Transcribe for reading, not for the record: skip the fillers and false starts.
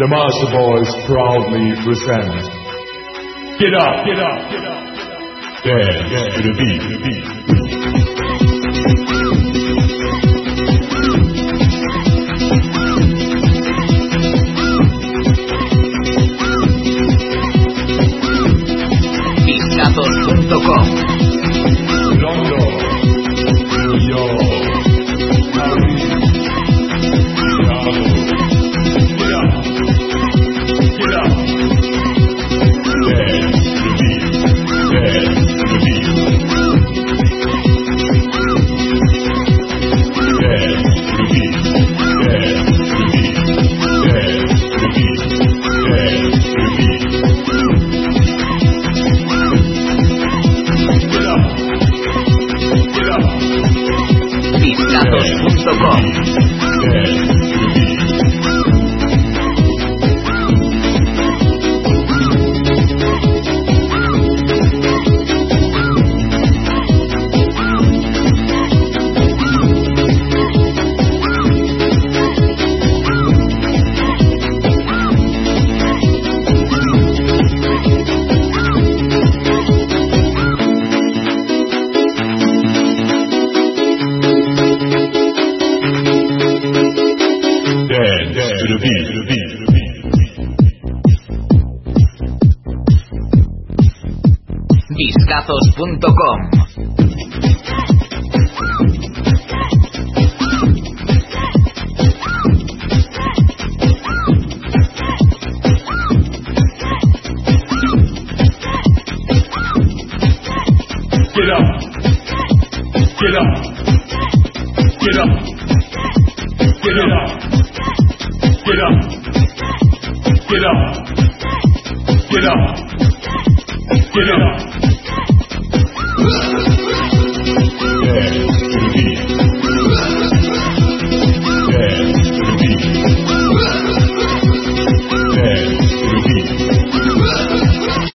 The Master Boys proudly present. Get up, get up, get up, dance to the beat. Bizkatos.com London, New York, Paris, Chicago. Get up, get up, dance to the beat, dance to the beat, dance to the beat, dance to the beat, dance to the beat, dance to the beat. Bizkatos.com Bizkatos.com Get up, get up, get up, get up, get up, get up, get up, get up.